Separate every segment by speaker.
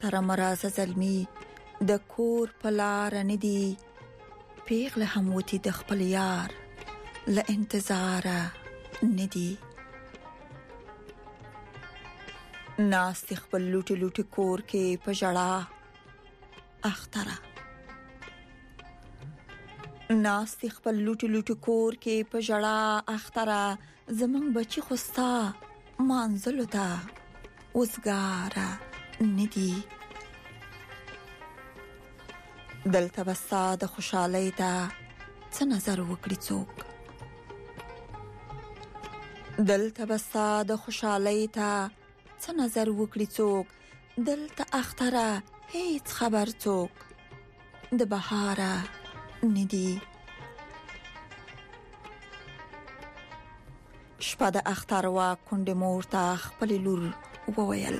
Speaker 1: اختر مراز زلمی د کور پلار ندی پیغله هموتی د خپل یار ل انتظار ندی ناس خپل لوټي لوټي کور کې پجړه اختره ناس خپل لوټي لوټي کور کې پجړه اختره زمون بچي خوستا مانزلو تا وزګاره ندی دلته وستا د خوشحالۍ ته څه نظر وکړي څوک دلته وستا د خوشحالۍ ته څه نظر وکړي څوک دلته اختره هیڅ خبر څوک د بهاره ندی شپه د اختر وا کونډه مور ته خپل لور وویل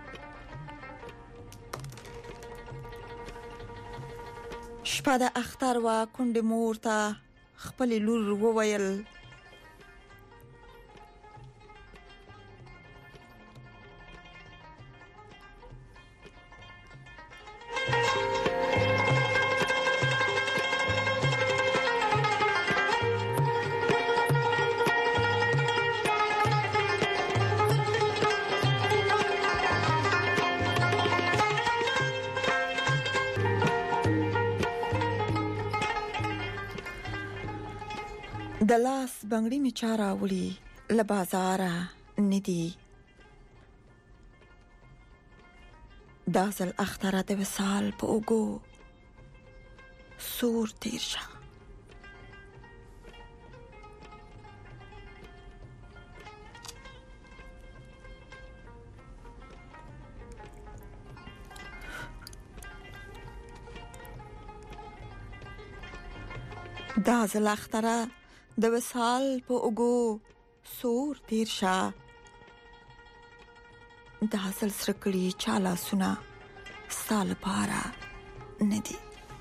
Speaker 1: شپه د اختر وا کونډه مور ته خپل لور وویل د لاس بنگړی می چارا وړي ل بازار ندی دازل اختره د وصال په اوګو سور تیر شه دازل اختره د وصال په اوګو سور تیر شه د حاصل سرکړی چالا سنا سال پارا ندی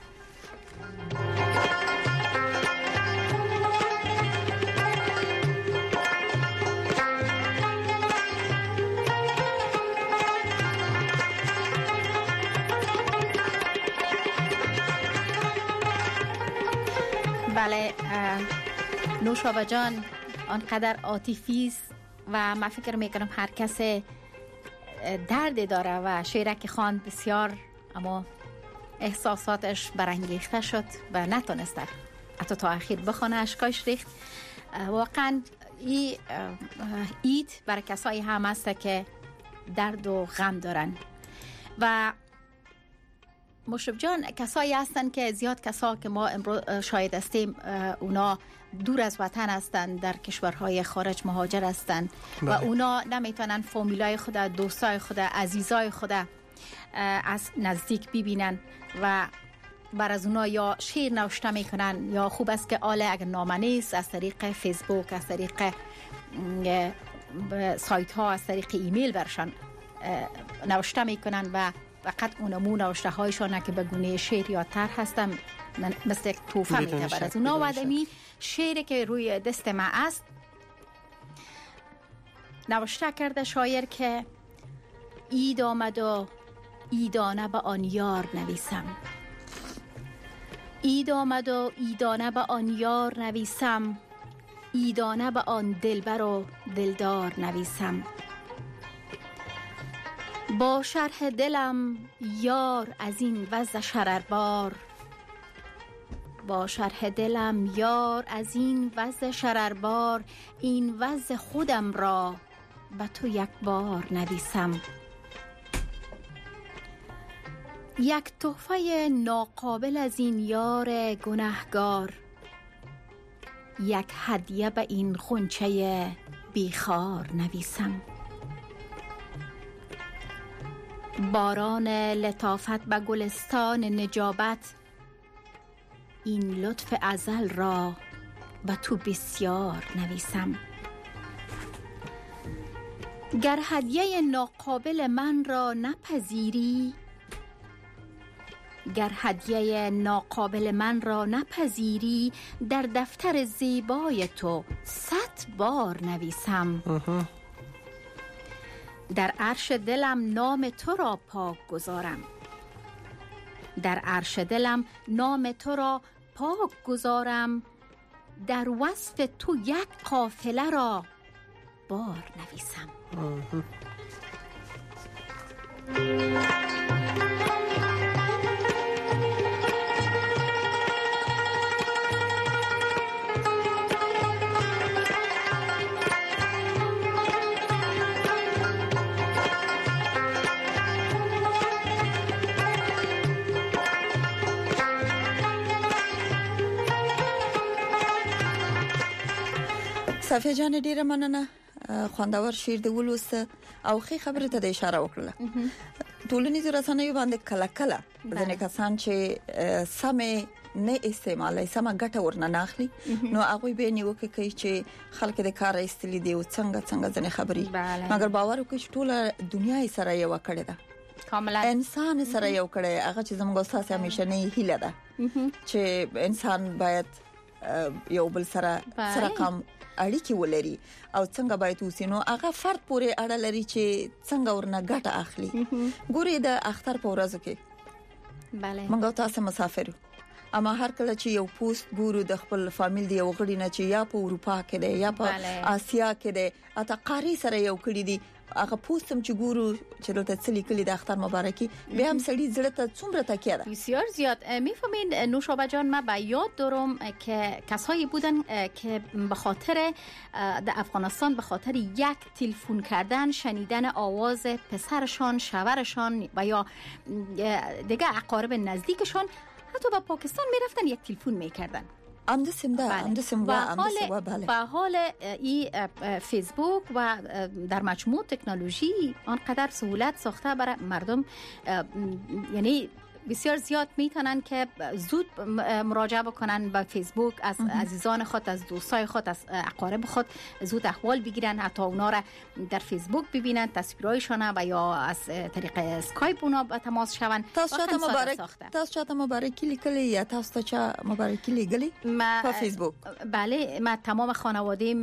Speaker 2: بله نوشابه جان آنقدر عاطفی است و من فکر میکنم هر کس درد داره و شعری که خواند بسیار اما احساساتش برانگیخته شد و نتونست حتی تا اخیر بخونه اشکاش ریخت. واقعا این عید برای کسایی هم است که درد و غم دارن و مشرف جان کسایی هستن که زیاد کسا که ما امروز شاهد هستیم اونا دور از وطن هستن در کشورهای خارج مهاجر هستن و اونا نمیتونن فامیلای خود دوستای خود عزیزای خود از نزدیک ببینن و بر از اونا یا شعر نوشته میکنن یا خوب است که آله اگر نامه نیست از طریق فیسبوک از طریق سایت ها از طریق ایمیل برشان نوشته میکنن و فقط اونمون نوشته هایشان که به گونه شعر یا طرح هستم مثل توفه میده بر از اونا و آدمی شعری که روی دست ما است نوشته کرده شاعر که عید آمد و عیدانه به آن یار نویسم عید آمد و عیدانه به آن یار نویسم عیدانه به آن دلبر و دلدار نویسم با شرح دلم یار از این وضع شرربار با شرح دلم یار از این وضع شرربار این وضع خودم را به تو یک بار نویسم یک تحفه ناقابل از این یار گناهگار یک هدیه به این غنچه بیخار نویسم باران لطافت به گلستان نجابت این لطف ازل را به تو بسیار نویسم گر هدیه ناقابل من را نپذیری گر هدیه ناقابل من را نپذیری در دفتر زیبای تو 100 بار نویسم در عرش دلم نام تو را پاک گذارم. در عرش دلم نام تو را پاک گذارم. در وصف تو یک قافله را بار نویسم.
Speaker 1: صافیه جان ډیره مننه، خوندور شعر دی ولوست او خې خبره ته اشاره وکړه. ټولنیز رسنیو باندې کله کله ځینې کسان چې سمې نه استعمالي سمه ګټه ورنه ناخلي نو هغه به نیوکه کوي چې خلک د کار ایستلې دی او څنګه ځنې خبري، مګر باور وکړئ چې ټوله دنیا یې سره یو کړی ده،
Speaker 2: کاملا
Speaker 1: انسان سره یو کړی. هغه چې زموږ استاد همیشه نه هیله ده چې انسان باید یو بل سره کم اړیکې ولري او څنګه باید وسینو. هغه فرد پورې اړه لري چې څنګه ورنه ګټه اخلي. ګوري د اختر په ورځو کې
Speaker 2: بله
Speaker 1: موږ تاسو مسافر اما هر کله چې یو پوسټ ګورو د خپل فامیل دی یو غړي نه چې یا په اروپا کې دی یا په آسیا کې دی اته قاری سره یو کړی دی، هغه پوسټم چې ګورو چې دلته څلی کلی د اختر مبارکي بیا هم سړی زړه ته څومره تکیه ده.
Speaker 2: بسیار زیاد. میفهمین نوشابه جان، من به یاد دارم که کسایی بودن که به خاطر در افغانستان به خاطر یک تلفن کردن، شنیدن آواز پسرشان، شوهرشان و یا دیگه اقارب نزدیکشان حتی به پاکستان میرفتن یک تلفن میکردن.
Speaker 1: بله.
Speaker 2: به حال این فیسبوک و در مجموع تکنولوژی آنقدر سهولت ساخته برای مردم، یعنی بسیار زیاد میتونن که زود مراجعه بکنن به فیسبوک، از عزیزان خود، از دوستای خود، از اقارب خود زود احوال بگیرن، حتی اونا را در فیسبوک ببینن، تصویرایشان و یا از طریق اسکایپ اونا به تماس شون.
Speaker 1: تاسو چاته مبارکی لیکلی یا تاسو چا مبارکی لیکلی په فیسبوک؟
Speaker 2: بله، من تمام خانواده‌ام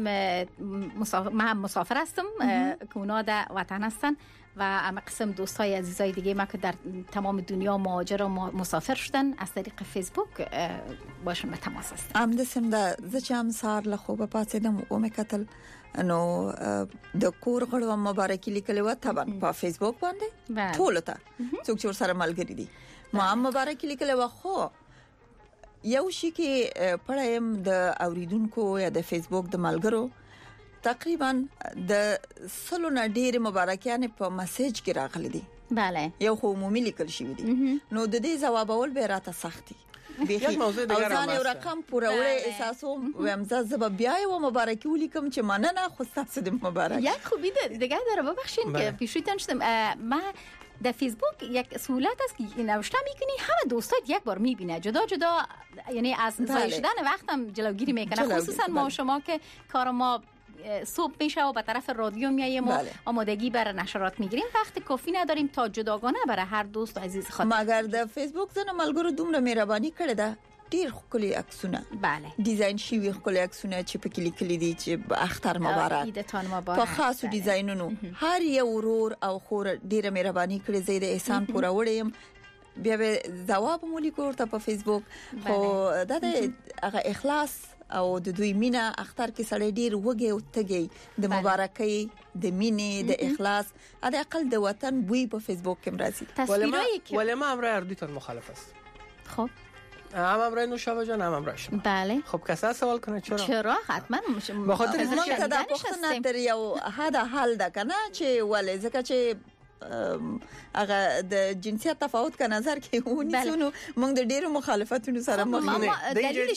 Speaker 2: من مسافر هستم که اونا در وطن هستن و اما قسم دوستای عزیزای دیگه ما که در تمام دنیا مهاجر و مسافر شدن از طریق فیسبوک باشون به تماس هستم.
Speaker 1: ام دسم دا زچام سار له خوبه پاتېدم او مې کتل نو د کور غړو مبارکي لیکلې و طبعا په فیسبوک باندې ټول ته څوک چې سره ملګری دي ما مبارکي لیکلې و. خو یو شي کې پړایم د اوریدونکو یا د فیسبوک د ملګرو تقریبا د سلو نه ډېر مبارکیان په میسج کې راغلي دي.
Speaker 2: بله،
Speaker 1: یو خو عمومي لیکل شوی دي نو د دې جوابول به راته سختي.
Speaker 3: یک موضوع دیگر هم
Speaker 1: هست. رقم پوروړی احساسوم ومزه زب بیا یو مبارکی ولیکم چې مننه خو تاسو د مبارک.
Speaker 2: یک خوبی دیگه داره، ببخشید که پیشویتون شدم. من در فیسبوک یک سهولت است که نوشته میکنی همه دوستات یک بار میبینه جدا جدا، یعنی از ضایع شدن وقتم جلوگیری میکنه. خصوصا ما شما که کار ما صبح میشه و به طرف رادیو میاییم و آمادگی برای نشرات میگیریم، وقت کافی نداریم تا جداگانه برای هر دوست و عزیز خود.
Speaker 1: مگر د فیسبوک زنه ملګرو دومره مهرباني کړې ده، ډیر ښکلي عکسونه،
Speaker 2: بله،
Speaker 1: ډیزاین شوی ښکلي عکسونه چې پکې لیکلي دي چې اختر مبارک،
Speaker 2: عیدتان مبارک،
Speaker 1: په خاصو ډیزاینونو هر یو ورور او خور ډیره مهرباني کړې. زه د احسان پوروړم بیا به جواب مولي کوړه په فیسبوک. خو د هغه اخلاص او د دوی مینا اختر کې سړی ډیر وږي او تګي د مبارکۍ د مینې د اخلاص د عقل د وطن بوی په فیسبوک کې مرাজি.
Speaker 3: ولی ما امرای اردویتان مخالف است.
Speaker 2: خب
Speaker 3: هم امرای نوشابه جان هم امرای شما.
Speaker 2: بله.
Speaker 3: خب کسا سوال کنه
Speaker 2: چرا حتما
Speaker 3: به خاطر
Speaker 1: اینکه که دا پختنه در یو حل ده کنه چې ولی ځکه چې هغه د جنسیت تفاوت کا نظر کې ونیسو نو موږ د ډیرو مخالفتونو سره مخ نه.
Speaker 2: دلیلش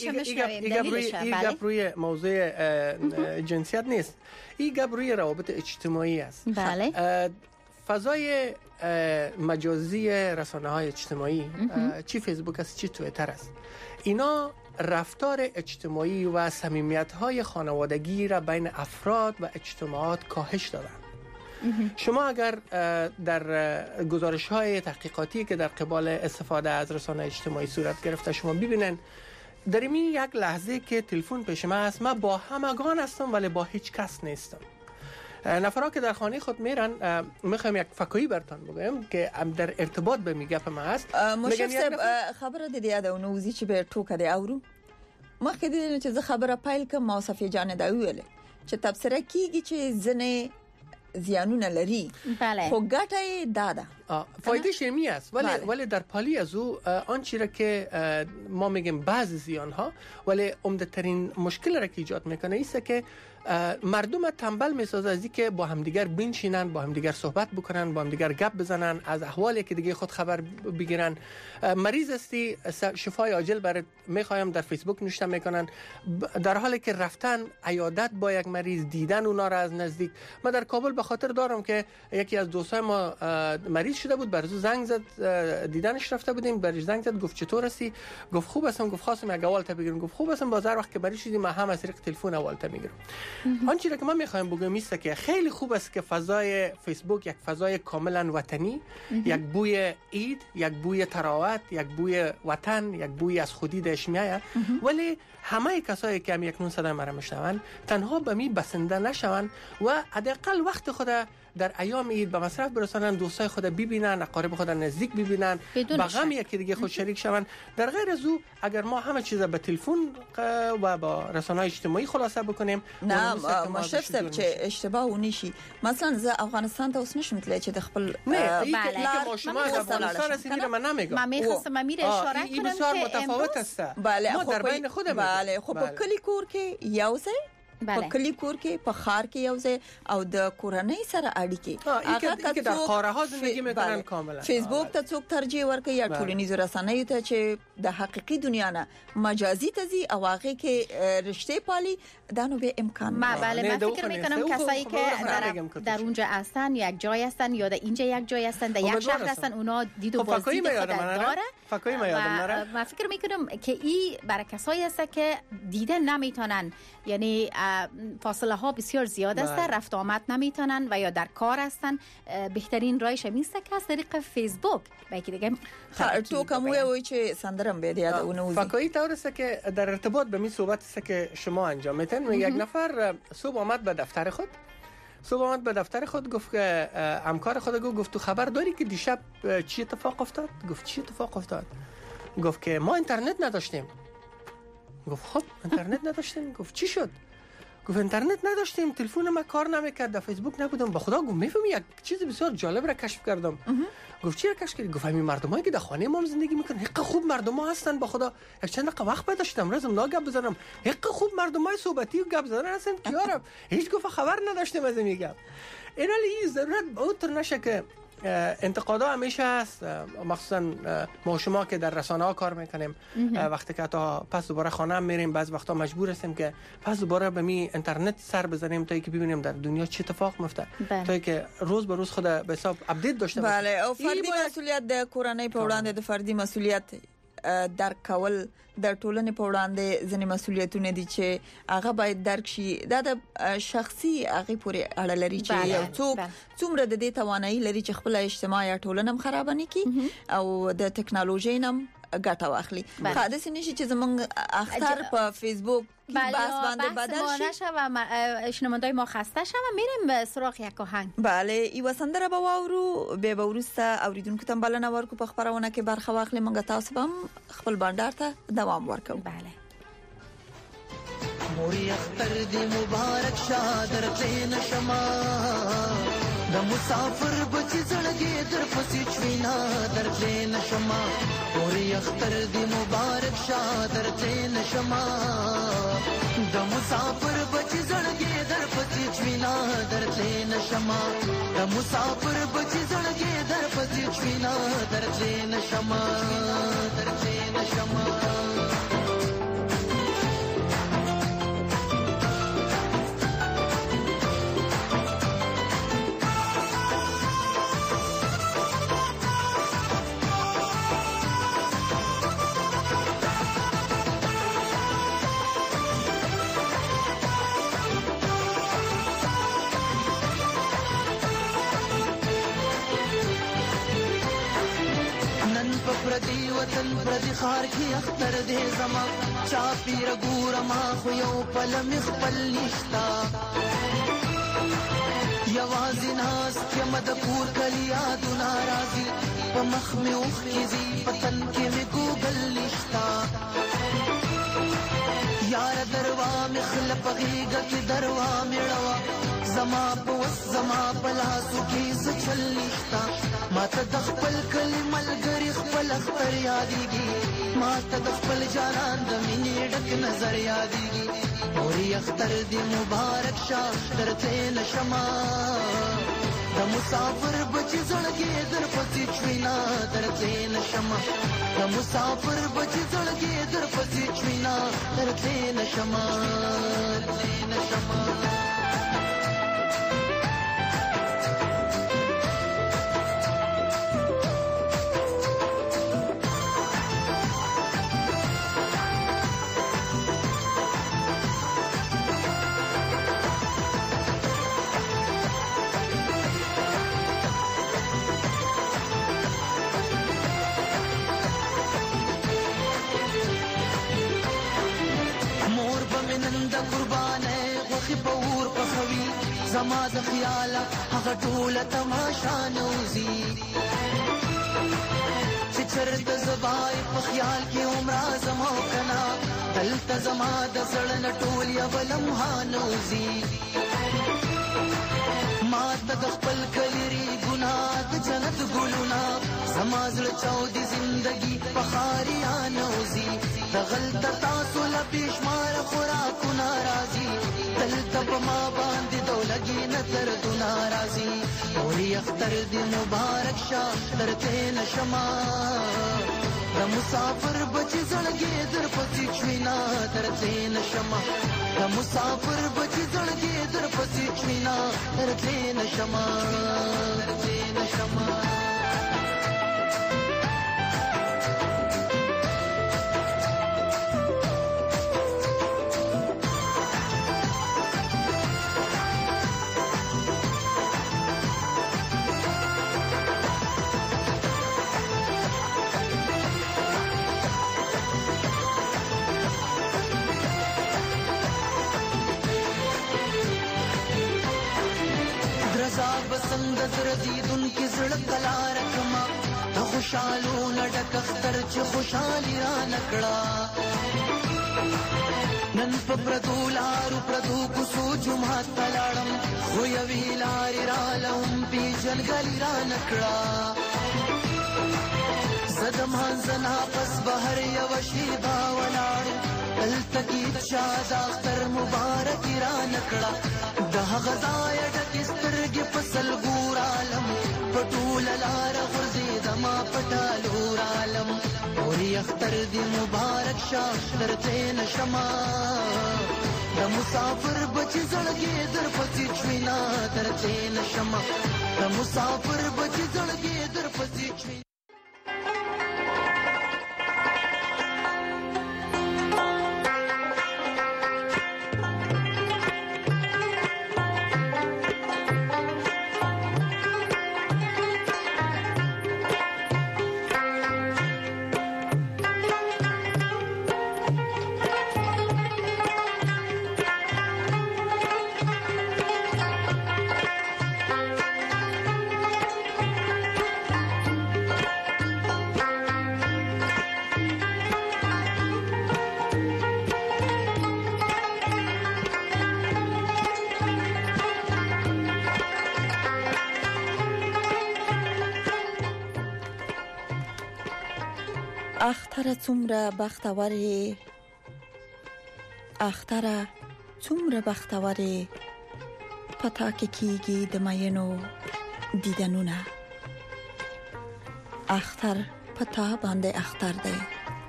Speaker 3: این روی موضوع جنسیت نیست، این گپ روی روابط اجتماعی است.
Speaker 2: بله.
Speaker 3: فضای مجازی رسانه‌های اجتماعی چی فیسبوک است چی توییتر است، اینا رفتار اجتماعی و صمیمیت‌های خانوادگی را بین افراد و اجتماعات کاهش دادن. شما اگر در گزارش‌های تحقیقاتی که در قبال استفاده از رسانه اجتماعی صورت گرفته شما ببینن در این یک لحظه که تلفن پیش من است، من با همگان هستم ولی با هیچ کس نیستم. نفرها که در خانه خود میرن، میخوایم یک فکایی برتان بگویم که در ارتباط به میگپ ما هست.
Speaker 1: مشرف صاحب خبره د دې یادونو چې به ټوکه دی اورو مخکې د چې زه خبره پایل کوم او صفیه جان دا ویل چې تبصره کیږي چې زنه زیانونه لري.
Speaker 2: بله.
Speaker 1: خو ګټه داده
Speaker 3: فایده شمی است ولی در پالی از او آنچه را که ما میگیم بعضی زیان ها ولی عمده ترین مشکل را که ایجاد میکنه ایست که مردم تنبل میسازه از اینکه با همدیگر بنشینن، با همدیگر صحبت بکنن، با همدیگر گپ بزنن، از احوال که دیگه خود خبر بگیرن. مریض هستی شفای عاجل برات میخوایم در فیسبوک نوشته میکنن، در حالی که رفتن عیادت با یک مریض، دیدن اونا را از نزدیک. ما در کابل به خاطر دارم که یکی از دوستای ما مریض شده بود، برزو زنگ زد، دیدنش رفته بودیم، برش زنگ زد، گفت چطور هستی؟ گفت خوب هستم. گفت خواستم یک اول تا بگیرم. گفت خوب هستم. بازار وقت که بری شدیم ما هم از طریق تلفن اول تا میگیرم. آنچه را که من میخوایم بگم است که خیلی خوب است که فضای فیسبوک یک فضای کاملا وطنی، یک بوی عید، یک بوی تراوت، یک بوی وطن، یک بوی از خودی دش میاد، ولی همه کسایی که هم یک نون صدای مرا میشنون تنها به می بسنده نشون و حداقل وقت خود در ایام عید به مصرف برسانن، دوستای خود ببینن، اقارب خود نزدیک ببینن، با غم یکی دیگه خود شریک شون. در غیر از او اگر ما همه چیز به تلفن و با رسانه‌های اجتماعی خلاصه بکنیم،
Speaker 1: نه مشرف صاحب چې اشتباه ونشي. مثلا زه افغانستان ته اوس نشم تللی چې د خپل
Speaker 3: ما شما از افغانستان هستید من نمیگم.
Speaker 2: من می‌خواستم امیر اشاره کنم که
Speaker 3: بسیار متفاوت است.
Speaker 1: ما
Speaker 3: در بین خودمون.
Speaker 1: بله خو په کلی کور کې یو ځای په کلی کور کې په خار کې یو ځای او د کورنۍ سره اړیکې
Speaker 3: هغه که در خاره ها زندگی میکنن کاملا.
Speaker 1: فیسبوک ته څوک ترجیح ورکوي یا ټولنیزو رسنیو ته چې د حقیقي دنیا نه مجازي ته ځي او هغه کې رشته پالي دا نو به امکان
Speaker 2: ما بله من فکر میکنم کسایی که در اونجا هستن یک جای هستن یا در اینجا یک جای هستن در یک شهر هستن اونا دید و بازدید خود داره.
Speaker 3: فکایی ما یادم نره.
Speaker 2: من فکر میکنم که این برای کسایی هست که دیده نمیتونن، یعنی فاصله ها بسیار زیاد است، رفت آمد نمیتونن و یا در کار هستن، بهترین راهش میست که از طریق فیسبوک با یکی دیگه
Speaker 1: تو کوموی چې سندرم به یاد اونو
Speaker 3: فکایی طور است که در ارتباط به می صحبت است که شما انجام میتین. یک نفر صبح آمد به دفتر خود، گفت که همکار خود گفت تو خبر داری که دیشب چی اتفاق افتاد؟ گفت چی اتفاق افتاد؟ گفت که ما اینترنت نداشتیم. گفت خب اینترنت نداشتیم؟ گفت چی شد؟ گفت اینترنت نداشتیم، تلفن ما کار نمیکرد، در فیسبوک نبودم. به خدا گفت میفهمی یک چیز بسیار جالب را کشف کردم. گفت چی را کشف کردی؟ گفت همین مردمایی که در خانه ما زندگی میکنن حق خوب مردما هستن. به خدا یک چند دقیقه وقت پیدا شدم رازم لا گپ بزنم، حق خوب مردمای صحبتی و گپ زدن هستن که یارم هیچ گفت خبر نداشتم از این گپ. این حالی ضرورت اوتر نشه که انتقادا همیشه هست، مخصوصا ما شما که در رسانه ها کار میکنیم، وقتی که تا پس دوباره خانه میریم بعض وقتا مجبور هستیم که پس دوباره به می اینترنت سر بزنیم تا اینکه ببینیم در دنیا چه اتفاق میفته، تا اینکه روز به روز خود به حساب اپدیت داشته باشیم.
Speaker 1: بله او فردی مسئولیت د کورنۍ په وړاندې د فردي مسئولیت درک کول د ټولنې په وړاندې ځینې مسؤلیتونه دي چې هغه باید درک شي. دا د شخصي هغه پورې اړه لري چې یو څوک څومره د دې توانایي لري چې خپل اجتماع یا ټولنه خراب نه کړي او د ټکنالوژي نم ګټه واخلي. حادثه نشي چې زمونږ اختر په فیسبوک بحث باندې بدل شي
Speaker 2: و شنوندای ما خسته شوه. میریم سراغ یک آهنگ.
Speaker 1: بله ایو سندره به واورو به ورسته اوریدونکو ته بلنه ورکو په خبرونه کې برخه واخلي. مونږ تاسو هم خپل بندر ته دوام ورکو.
Speaker 2: بله
Speaker 4: موري اختر دی مبارک شادر تین شما د مسافر بچی زړګي در پسې چوینا در تین شما موري اختر دی مبارک شادر تین شما د مسافر بچی زړګي در پسې چوینا در تین شما د مسافر بچی زړګي در پسې چوینا در تین شما در تین شما پردی وطن پردی خار کی اختر دے زما چا پیر ګور ما خو یو پل مخ پل نشتا یوازې ناست یم د کور کلي یادونه راځي په مخ مې اوښکې ځي په تن کې مې ګوګل نشته یاره دروا مې خله په غېږه کې دروا مې ړوه زما په وس زما په لاسو کې څه چل نشته ماته د خپل کلي ملګري خپل اختر یادېږي ماته د خپل جانان د مینې ډک نظر یادېږي اورې اختر دې مبارک شه درته نشمه د مسافر بچی زړګي در پسې چوينا درته نشمه د مسافر بچی زړګي در پسې چوينا درته نشمه زما د خیاله هغه ټوله تماشا نوزي چې چرته زبای په خیال کې عمره زما کنا دلته زما د زړه نه ټول یو لمحه نوزي ما ته د خپل کلي ګناه د جنت ګلونه زما زړه چاودي زندگی په خاریا نوزي د غلطه تاسو له بېشمار خوراکونه راځي دلته په ما باندې دولګي نه دردونه راځي اورې اختر دې مبارک شه درته نشمه د مسافر بچی زړګي در پسې چوينا درته نشمه د مسافر بچی زړګي در پسې چوينا درته نشمه بسند درزیدون کی زړه کلا رکما د خوشالو نډک اختر چې خوشالي را نکړه نن په پردو لارو پردو کو سوچو ما تلاړم خو یوی لارې را لوم پی جنګلی را نکړه زدم هنزنا پس بهر یو شیبا ولاړ دلته کې شاد اختر مبارک را نکړه د هغه ځای ډکې سترګې په سلګور عالم په ټوله لاره غورځېدما په ټالور عالم اورې اختر دې مبارک شه درته نشمه د مسافر بچی زړګي در پسې چوينا درته نشمه د مسافر بچی زړګي در پسې چوينا
Speaker 1: اختره څومره بختورې اختره څومره بختورې پتا کې کیږي د مینو دیدنونه اختر پتا باندې اختر دی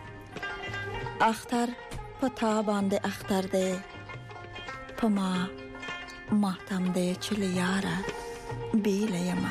Speaker 1: اختر پتا باندې اختر دی پما ماتم دی چې یاره بیل یما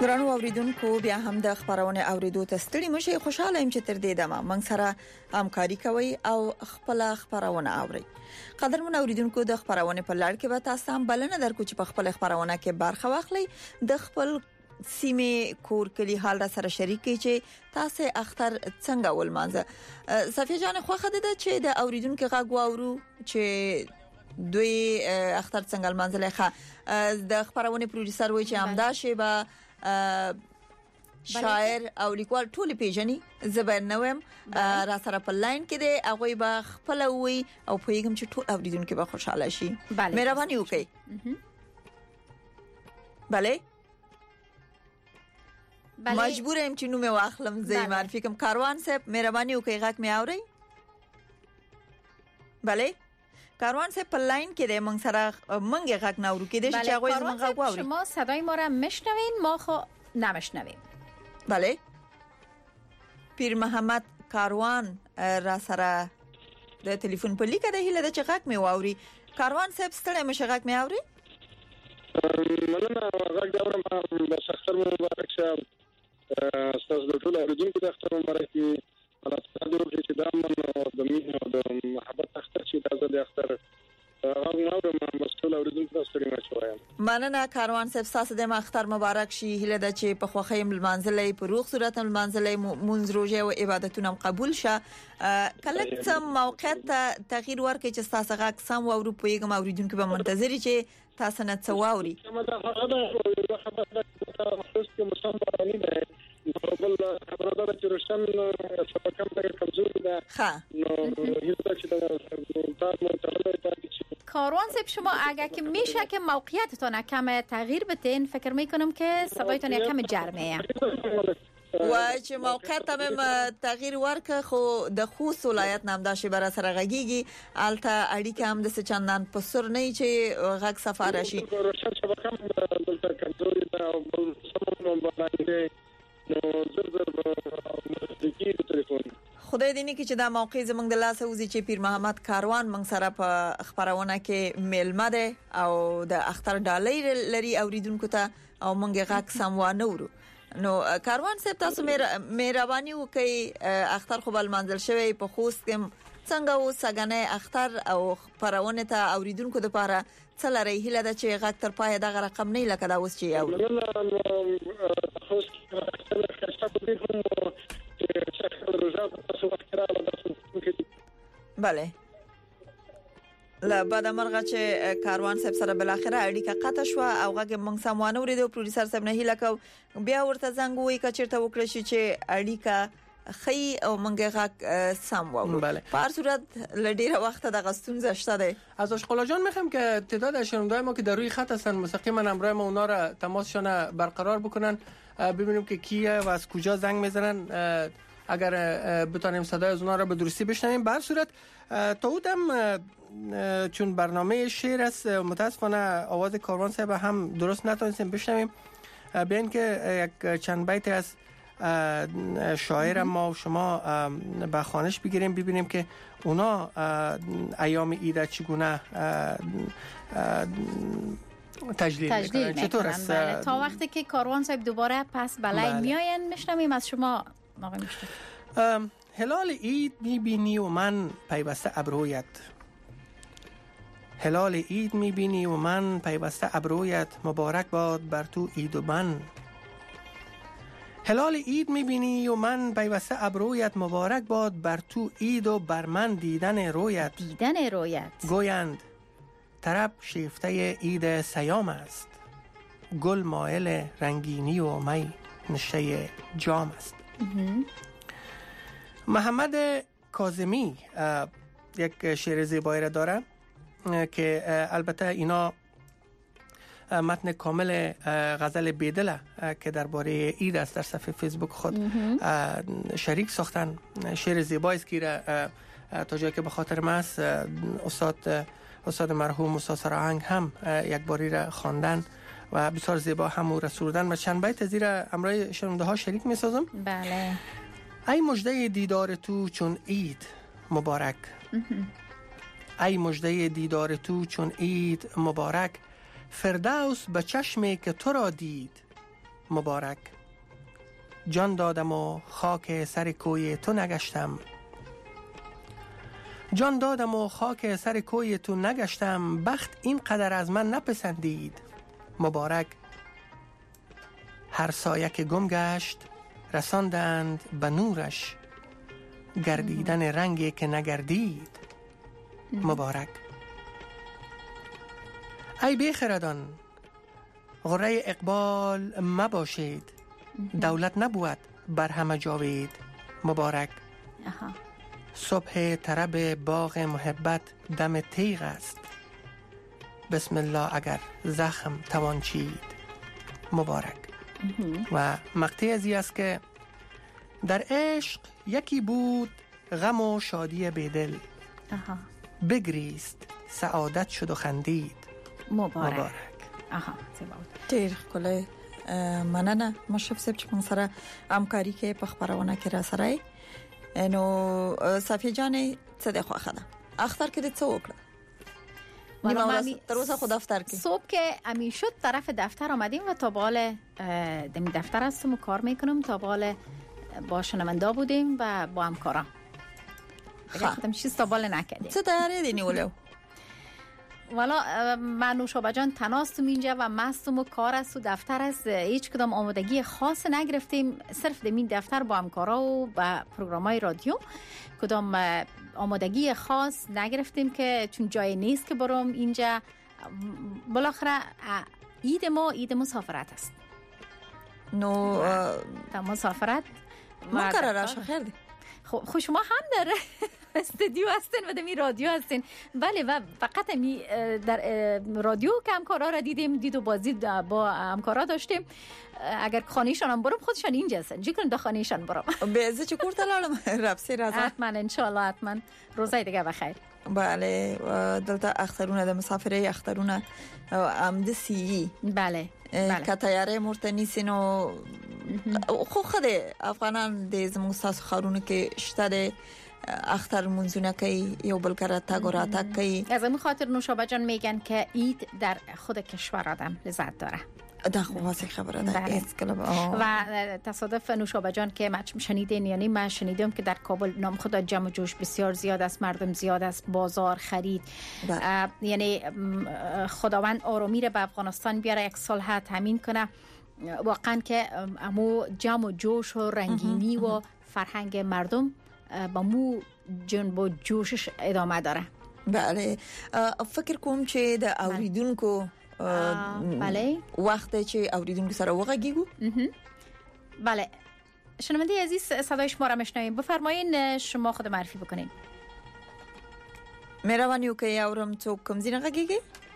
Speaker 1: ګرانو اوریدونکو بیا هم د خبرونه اوریدو ته ستړي مشه. خوشاله يم چې تر دې دمه موږ سره همکاري کوي او خپل خبرونه اوري. قدرمن اوریدونکو د خبرونه په لړ کې به تاسو هم بلنه درکو چې په خپل خبرونه کې برخه واخلئ. د خپل سیمه کور کلی حال را سره شریک چې تاسو اختر څنګه ولمانځه. صفیه جان خوخه ده چې د اوریدونکو غږ واورو چې دوی اختر څنګه ولمانځل ښه. د خبرونه پروډوسر وایي چې همدا شی به شاعر او لیکوال ټول پیژني. زبر نوم را سره په لاین کې دی، هغه به خپل وي او پیغام چې ټول اوریدونکو به خوشاله شي. مهرباني وکړئ. بله مجبور یم چې نوم واخلم. زه معرفي کوم. کاروان صاحب مهرباني وکړئ، غږ مې اوري؟ بله کاروان صاحب په لاین کې دی، موږ سره منګه غږ ناورو کې دی چې هغه زموږ غږ واوري.
Speaker 2: شما صدای ما را میشنوین، ما خو نمیشنویم.
Speaker 1: بله پیر محمد کاروان را سره د ټلیفون په لیکه د هله د چغک می واوري. کاروان صاحب ستړی مشه، غږ می اوري؟
Speaker 5: مننه، غږ دا اورم. بس اختر مبارک شه. تاسو د ټول اوریدونکو د اختر مبارک وي. الله تعالی دې چې دا من د مين او د محبت اختر چې دا د اختر غږ نورم بس ټول اوریدونکو تاسو ته مشوره.
Speaker 1: مننه کاروان صاحب، تاسو د اختر مبارک شي. هله د چې په خوخه منځلې په روغ صورت منځلې مونږ روزه او عبادتونه قبول شه. کله چې موقعیت تغییر ورکړي چې تاسو غږ سم او اروپایي اوریدونکو به منتظر چې تاسو نه څه واوري. بل خبره چې روشن شبکه هم کمزوري ده.
Speaker 2: کاروان صاحب شما اگر که میشه که موقعیتتون کم تغییر بدین، فکر میکنم که صدایتون یکم جرمه
Speaker 1: و چې موقعیت هم تغییر ورکه. خو د خوست ولایت نام داشي بر سره غږیږي الته اړیکه هم د چندان پسر نه چې غږ سفر شي.
Speaker 5: روشن شبکه هم دلته کمزوري ده او بل سمون باندې
Speaker 1: خدای دې نه کې چې دا موقع زمنګ د لاسه وزي چې پیر محمد کاروان موږ سره په خبرونه کې میلمه ده او د اختر ډالۍ لري اوریدونکو ته او موږ غږ سموانه ورو. نو کاروان صاحب تاسو مهرباني وکړئ، اختر خو بل منځل شوی په خوست کې څنګه و سګنه اختر او خبرونه ته اوریدونکو د لپاره څه لري؟ هله د چې غږ تر پای دغه رقم نه لکه دا اوس چې یو بله لا بعد مرغه چې کاروان صاحب سره بل اخره اړیکه قطع شو او غږ موږ سمونه ورېدو. پروډوسر صاحب نه هیله کو بیا ورته زنګ وای کچرته وکړي چې اړیکه خی او منګه غږ سم و. په هر صورت لډیره وخت د غستون شته ده.
Speaker 3: از اشغالا جان میخوام که تعداد شنوندای ما که در روی خط هستن مستقیما همراه ما اونا را تماسشون برقرار بکنن، ببینیم که کیه و از کجا زنگ میزنن، اگر بتونیم صدای از اونا را به درستی بشنویم. به هر صورت تعودم چون برنامه شعر است متاسفانه آواز کاروان صاحب هم درست نتونستیم بشنویم. بیان که یک چند بیت از شاعر ما و شما به خوانش بگیریم، ببینیم که اونا ایام عید چگونه تجلیل میکنن. چطور است؟
Speaker 2: تا وقتی که کاروان صاحب دوباره پس بلای میاین میشنویم از شما آقای مشتاق.
Speaker 3: هلال عید میبینی و من پیوسته ابرویت، هلال عید میبینی و من پیوسته ابرویت، مبارک باد بر تو عید و من. هلال عید میبینی و من پیوسته ابرویت، مبارک باد بر تو عید و بر من دیدن رویت.
Speaker 2: دیدن رویت.
Speaker 3: گویند طرب شیفته عید سیام است، گل مایل رنگینی و می نشه جام است. محمد کاظمی یک شعر زیبایی را داره که البته اینا متن کامل غزل بیدل که درباره عید است در صفحه فیسبوک خود شریک ساختن. شعر زیبایی است که تا جایی که به خاطر من است استاد مرحوم استاد سراهنگ هم یک باری را خواندن و بسیار زیبا هم را سرودن و چند بیت از این را امرای شنونده ها شریک می سازم.
Speaker 2: بله.
Speaker 3: ای مژده دیدار تو چون عید مبارک، ای مژده دیدار تو چون عید مبارک، فردوس به چشمی که تو را دید مبارک. جان دادم و خاک سر کوی تو نگشتم. جان دادم و خاک سر کوی تو نگشتم، بخت این قدر از من نپسندید. مبارک. هر سایه که گم گشت رساندند به نورش، گردیدن رنگی که نگردید. مبارک. ای بیخردان غره اقبال مباشید، دولت نبود بر همه جاوید. مبارک. صبح طرب باغ محبت دم تیغ است، بسم الله اگر زخم توان چید. مبارک. و مقطع ازی است که در عشق یکی بود غم و شادی بیدل، بگریست سعادت شد و خندید.
Speaker 2: مبارک.
Speaker 1: ډیر ښکلی. مننه مشرف صاحب چې موږ سره همکاري کې په خبرونه کې را سره نو صافیه جان څه د خوخه ده اختر کې د څه وکړه؟ تر اوسه خو دفتر کې
Speaker 2: صبح که امی شد طرف دفتر آمدیم و تا بال دمی دفتر هستم و کار میکنم، تا بال با شنوندا بودیم و با همکاران خودم چیز تا بال نکردیم.
Speaker 1: چه تیاری دی نیولو؟
Speaker 2: والا من نوشابه جان تناستم اینجا و مستم و کار است و دفتر است، هیچ کدام آمادگی خاص نگرفتیم، صرف دمین دفتر با همکارا و با پروگرامای رادیو کدام آمادگی خاص نگرفتیم که چون جای نیست که برام اینجا. بالاخره عید مسافرت است.
Speaker 1: نو
Speaker 2: مسافرت
Speaker 1: ما قرارش خیر دی.
Speaker 2: خب شما هم در استودیو هستین و در رادیو هستین. بله و فقط در رادیو که همکارا را دید و بازی با همکارا داشتیم. اگر خانهشان هم برم خودشان اینجا هستن جی کنم دا خانهشان برم
Speaker 1: بیزه چه کورتا لارم رفسی رازا
Speaker 2: حتما انشاءالله حتما روزای دیگه بخیر.
Speaker 1: بله دلتا اخترونه دا مسافره اخترونه امدسی
Speaker 2: بله
Speaker 1: که تیاره مرتنیسین و خو خده افغانان د زموږ تاسو خارونه کې شته د اختر منځونه کوي یو بل کره تاګ و راتګ کوي.
Speaker 2: از این خاطر نوشابه جان میگن که عید در خود کشور آدم لذت داره.
Speaker 1: دا خو واسه خبره ده
Speaker 2: و تصادف نوشابه جان که ما شنیدین یعنی من شنیدم که در کابل نام خدا جمع جوش بسیار زیاد است، مردم زیاد است، بازار خرید یعنی خداوند آرامی رو به افغانستان بیاره، یک سال ها تامین کنه واقعا که امو جمع و جوش و رنگینی و فرهنگ مردم با مو جنب و جوشش ادامه داره.
Speaker 1: بله فکر کوم چې د اوریدونکو
Speaker 2: بله
Speaker 1: وقت چې اوریدونکو سره وغږیږو.
Speaker 2: بله شنونده عزیز صدای شما را میشنویم، بفرمایین شما خود معرفی بکنین.
Speaker 1: مهرباني وکړئ اورم څوک کوم ځای نه غږیږي؟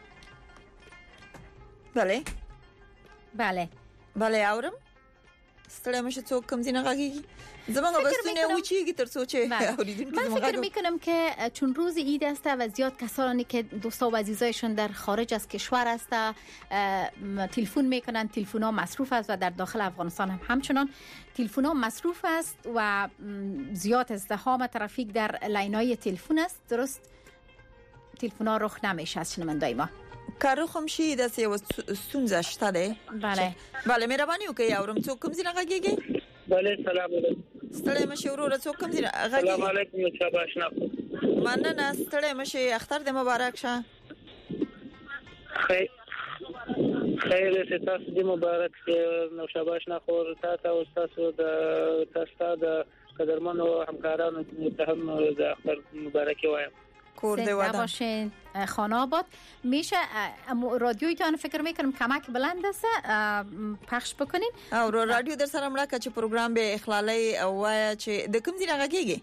Speaker 1: بله اورم ستړی مشه څوک کوم ځای نه غږیږي؟ زمانگا بستونه اوچیگی تر سوچه
Speaker 2: من فکر میکنم که چون روز عید است و زیاد کسانی که دوستا و عزیزایشون در خارج از کشور است تلفن میکنن، تلفن ها مصروف است و در داخل افغانستان هم همچنان تلفن ها مصروف است و زیاد ازدحام ترافیک در لاینای تلفن است، درست تلفن ها رخ نمیشه از شنوندای ما.
Speaker 1: کارو خمشي د سیو ستونزه شته ده.
Speaker 2: بله
Speaker 1: مهرباني وکړئ اورم څوک کوم ځای نه غږیږي؟
Speaker 5: بله سلام علیکم.
Speaker 1: ستړی مشه وروره څوک کوم ځای نه غږیږي؟
Speaker 5: سلام علیکم شاباش نه.
Speaker 1: مننه ستړی مشه اختر د مبارک شه.
Speaker 5: خیر تاسو دې مبارک نو شاباش نه خور تاسو او تاسو د قدرمنو همکارانو ته هم د اختر مبارکي وایم.
Speaker 2: زنده باشین خانه آباد. میشه رادیویتان فکر میکنم کمک بلند است پخش بکنین
Speaker 1: او رادیو در سره مړه چې پروګرام به اخلالي او وای چې د کوم ځای راغږیږي؟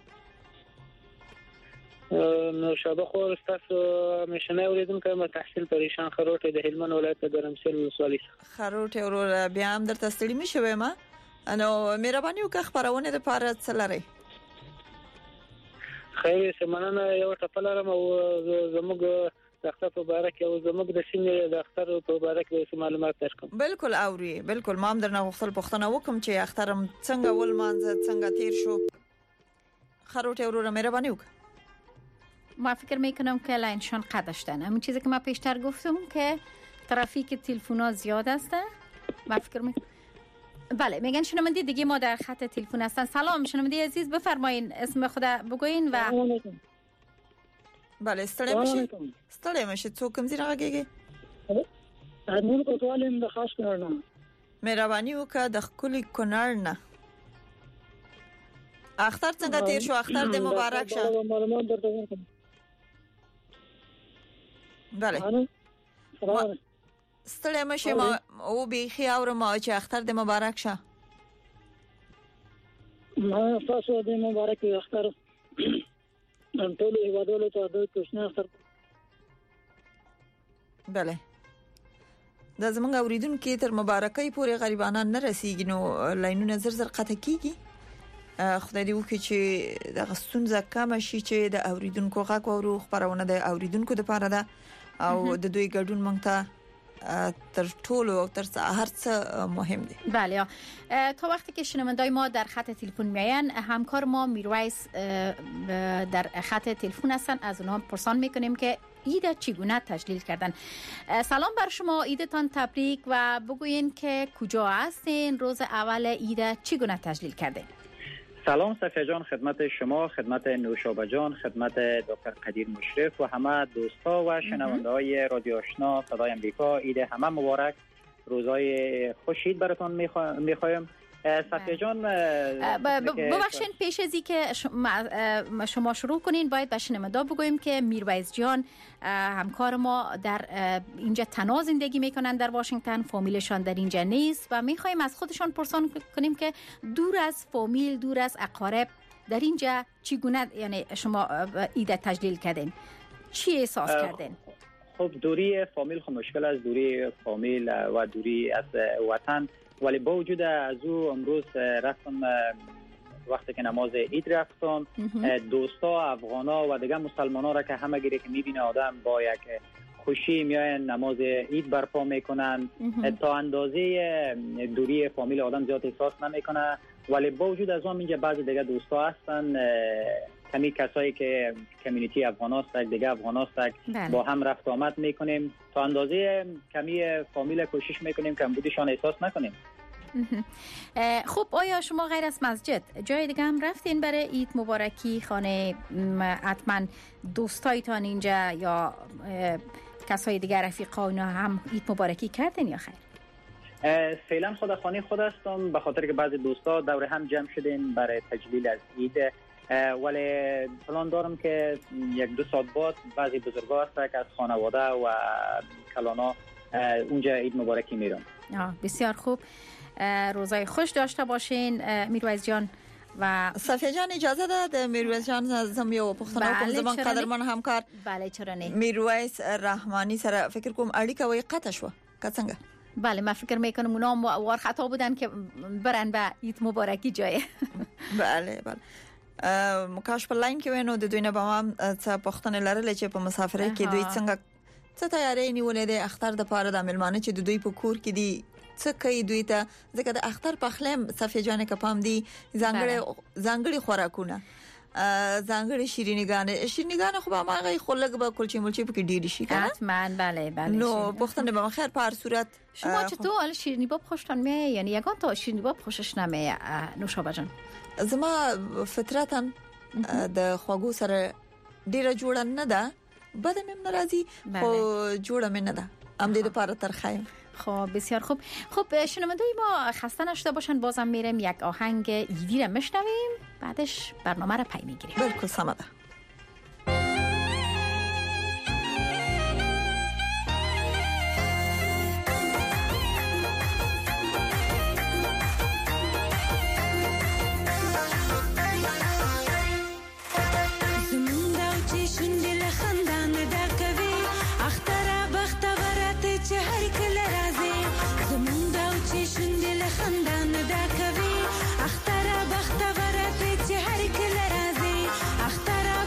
Speaker 5: نو شابه خو تاسو مشنه اوریدم کوم تحصیل پریشان خروټ د هلمند ولایت د رمسل ولسوالۍ
Speaker 1: خروټ ورور بیا هم درته ستړي مشوي ما نو مهرباني وکړه خبرونه د پاره څلره
Speaker 5: خیر سمانه یو ټپلرم او زموږ د اختر په باره کې او زموږ د سیمې د اختر په باره کې معلومات درکوم.
Speaker 1: بالکل اوري بالکل ما هم درنه غوښتل پوښتنه وکم چې اخترم څنګه ول مانځه څنګه تیر شو. خروټ ورور مهرباني وکړه.
Speaker 2: ما فکر میکنم که لاینشان قطع شدن. همین چیزی که ما پیشتر گفتم که ترافیک تلفن‌ها زیاد است. ما فکر میکنم بله میگن شنونده دیگه ما در خط تلفن هستن. سلام شنونده عزیز، بفرمایین اسم خود بگوین و
Speaker 1: بله ستړی مشي څوک کوم ځای راغږیږي
Speaker 6: نور کوټوالم د خاص کونړ نه.
Speaker 1: مهرباني وکړه د خپل کونړ نه. اختر څنګه تیر شو؟ اختر د مبارک شه.
Speaker 6: معلومات درته ورکړم.
Speaker 1: بله ستړی مشي ما او بیخي اورم چې اختر د مبارک شه.
Speaker 6: ما تاسو د مبارک اختر ټول هیوادونو ته د کوشنه اختر.
Speaker 1: بله دا زمونږ اوریدونکو تر مبارکۍ پورې غریبانان نه رسیږي نو لاینونه زر قطع کیږي. خدای دې وکړي چې د غستونزه کم شي چې د اوریدونکو غږ او خبرونه د اوریدونکو لپاره ده او د دوی ګډون مونږ ته تر ټولو او تر هر څه مهم دی.
Speaker 2: بله تا وقتی که شنوندای ما در خط تلفن میاین، همکار ما میرویس در خط تلفن هستن، از اونها پرسان میکنیم که عید چگونه تجلیل کردن. سلام بر شما، عیدتان تبریک و بگوین که کجا هستین، روز اول عید چگونه تجلیل کردین؟
Speaker 7: سلام صفیه جان، خدمت شما، خدمت نوشابه جان، خدمت دکتر قدیر مشرف و همه دوستا و شنونده های رادیو آشنا صدای امریکا. عید همه مبارک، روزای خوش عید براتون میخوایم. صفیه جان
Speaker 2: ببخشید پیش از اینکه شما شروع کنین باید به شنونده بگویم که میرویس جان همکار ما در اینجا تنها زندگی میکنن در واشنگتن، فامیلشان در اینجا نیست و میخوایم از خودشان پرسان کنیم که دور از فامیل، دور از اقارب در اینجا چگونه یعنی شما عید تجلیل کردین؟ چی احساس کردین؟
Speaker 7: خب دوری فامیل خب مشکل است، دوری فامیل و دوری از وطن، ولی با وجود از او امروز رفتم وقتی که نماز عید رفتم دوستا افغانا و دیگه مسلمانا را که همه گیری که میبینه آدم با یک خوشی میاین نماز عید برپا میکنن. تا اندازه دوری فامیل آدم زیاد احساس نمیکنه، ولی با وجود از اون اینجا بعضی دیگه دوستا هستن کمی کسایی که کمیونیتی افغان هست دیگه افغان هست با هم رفت آمد میکنیم تا اندازه کمی فامیل کوشش میکنیم که بودشان احساس نکنیم.
Speaker 2: خب آیا شما غیر از مسجد جای دیگه هم رفتین برای عید مبارکی؟ خانه حتما دوستایتان اینجا یا کسای دیگه رفیقا اینا هم عید مبارکی کردین یا خیر؟
Speaker 7: فعلا خود خانه خود هستم، به خاطر که بعضی دوستا دور هم جمع شدین برای تجلیل از عید، ولی پلان دارم که یک دو ساعت بعد بعضی بزرگا هست که از خانواده و کلانا اونجا عید مبارکی میرم.
Speaker 2: بسیار خوب، روزای خوش داشته باشین میرویس جان. و
Speaker 1: صفیه جان اجازه ده میرویس جان زم یو پختنه کوم زمان قدرمن همکار.
Speaker 2: بله چرا نه.
Speaker 1: میرویس رحمانی سره فکر کوم اړیکه وای قطع شو که څنګه؟
Speaker 2: بله من فکر میکنم اونا وار خطا بودن که برن به عید مبارکی جای.
Speaker 1: بله مکاش په لاین کې وینو د دوی نه به هم څه پښتنه لرل چې په مسافرۍ کې دوی څه تیارې نیولې ده اختر د پاره د ملمانه چې د دوی په کور کې دي څه کوي دوی ته ځکه د اختر په خلم صفیه جان کپام دي ځانګړي خوراکونه ځانګړي شیرینیګانې خو به ما خلک به کلچې ملچې په کې ډېری شي کنه
Speaker 2: حتما. بله
Speaker 1: نو پښتنه به خیر په هر صورت
Speaker 2: شما چطور شیرینی باب خوشتان میه؟ یعنی یگان تا شیرینی باب خوشش نمیه نوشابه جان؟
Speaker 1: زما فطرتاً د خواږو سره ډیره جوړه نه ده، بده مې ناراضي خو جوړه مې نه ده، ام دې لپاره ترخایم.
Speaker 2: خب بسیار خوب. خب شنوندای ما خسته نشده باشن، بازم میرم یک آهنگ ایدی رو میشنویم، بعدش برنامه رو پی میگیریم.
Speaker 1: بالکل سمده.
Speaker 8: اختر بخت ورته چې هر کله راځي، اختر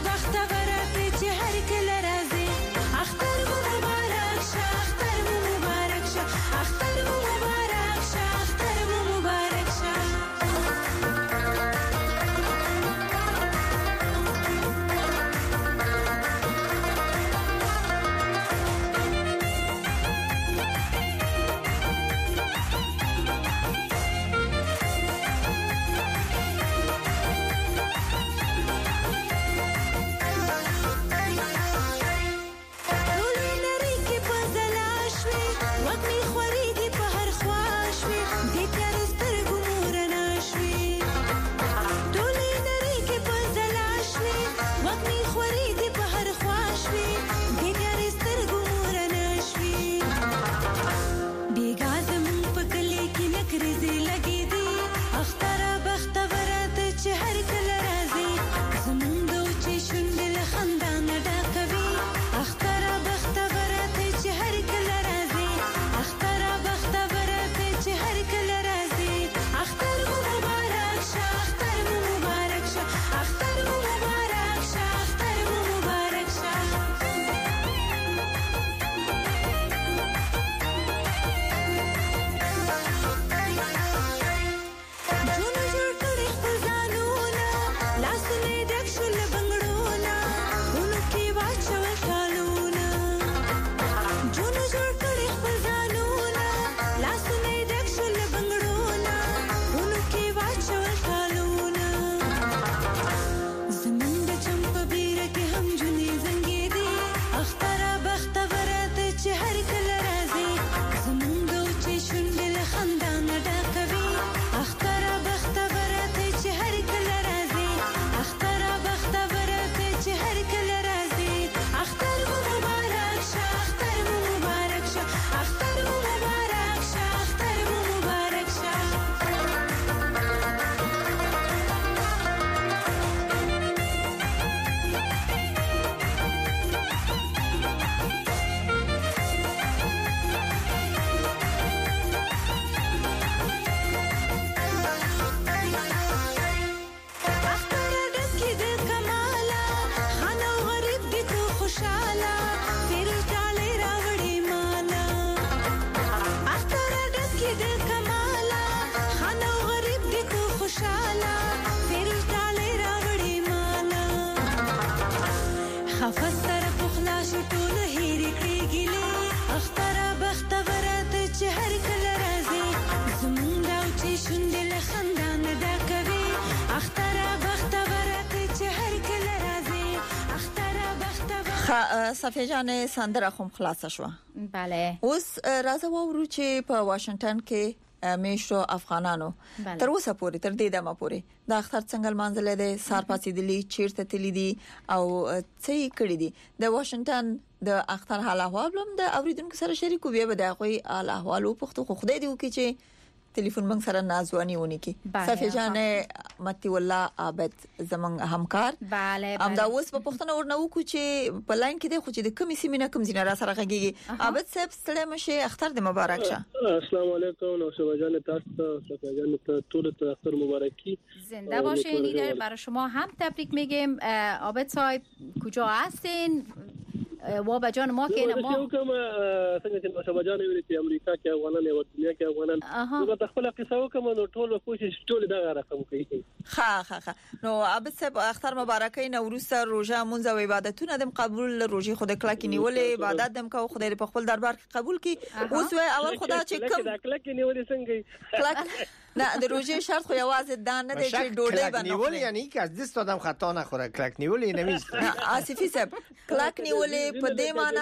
Speaker 8: خفستر پخلاش ټول هېرې کړې ګیلې اختره بختوره ته چې هر کله راځې زمونږ راو چې شونډې له خندا نه ډکوي اختره بختوره ته چې هر کله راځې اختره بختوره.
Speaker 1: صفیه جان سندره خو خلاصه شو.
Speaker 2: بله.
Speaker 1: اوس راځو ورو چې په واشنگټن کې میشتو افغانانو تر اوسه پورې تر دې دمه پورې د اختر څنګه منځله ده سار پاتې دي چیرته تللی دي او څه کړی دي د واشنگټن د اختر حال احوال هم د اوریدونکو سره شریکو بیا به د غوي حال احوال او پختو خو خدای دی وکي چې ټلیفون موږ سره نازوانی ونی کی صفیه جان متی الله عابد زمون همکار
Speaker 2: bale
Speaker 1: ام دا اوس په پښتنه ورنو کو چې په لاین کې د خو چې د کمی سیمینه کم زینه را سره غږیږي عابد صاحب سلام شه اختر د مبارک شه.
Speaker 5: السلام علیکم نو شما جان تاسو صفیه جان ټول ته اختر مبارکی
Speaker 2: زنده باشین. ایده برای شما هم تبریک میگیم. عابد صاحب کجا هستین؟ وابا جان ما که ما
Speaker 5: کوم څنګه چې شما جان ویل چې امریکا کې افغانان او دنیا کې افغانان نو د خپل قصه وکم نو ټول کوشش ټول دا رقم کوي.
Speaker 1: ها نو عابد صاحب اختر مبارکي نوروز روزه مونږ او عبادتونه د قبول روزي خود کلک نیولې عبادت دم کو خدای په خپل دربار کې قبول کی اوس اول خدا چې کوم
Speaker 5: کلک نیولې څنګه
Speaker 1: کلک نه د روزي شرط خو یوازې دا نه دی چې ډوډۍ باندې
Speaker 3: نیولې یعنی که از دست آدم خطا نخوره کلک نیولې نمیست.
Speaker 1: آصفی صاحب کلک نیولې په دې معنی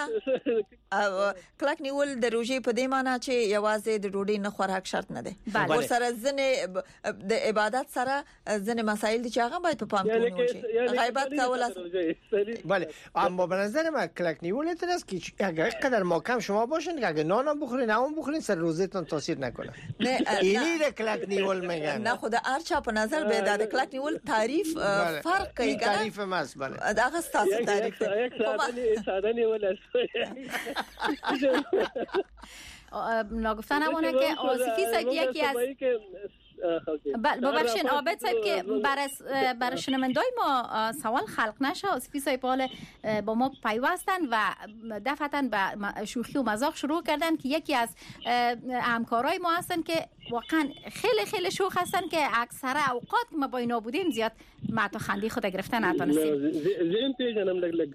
Speaker 1: کلک نیول د روزي په دې معنی چې یوازې د ډوډۍ نه خوراک شرط نه دی ور سره ځنه د عبادت سره ځنه مسائل دي چې هغه باید په پام کې ونیول غیبت کول
Speaker 3: بله اما به نظر من کلک نیول تر است که اگر قدر محکم شما باشین که اگر نان هم بخورین هم بخورین سر روزتون تاثیر نکنه. اینی ده کلک نیول میگن
Speaker 1: نه خود ارچا په نظر به د کلک نیول تعریف فرق کوي کنه
Speaker 3: تعریف ماست. بله
Speaker 1: هغه ستاسو تعریف
Speaker 5: ساده نیول
Speaker 2: ناگفتن همونه که آصفی صاحب یکی از ببخشید عابد صاحب که برای شنوندای ما سوال خلق نشه آصفی صاحب حال با ما پیوستن و دفعتا به شوخی و مزاح شروع کردن که یکی از همکارای ما هستن که واقعا خیلی خیلی شوخ هستن که اکثر اوقات که ما با اینا بودیم زیاد معطا خندی خود گرفتن نتونستیم.
Speaker 5: زین پیجنم لگ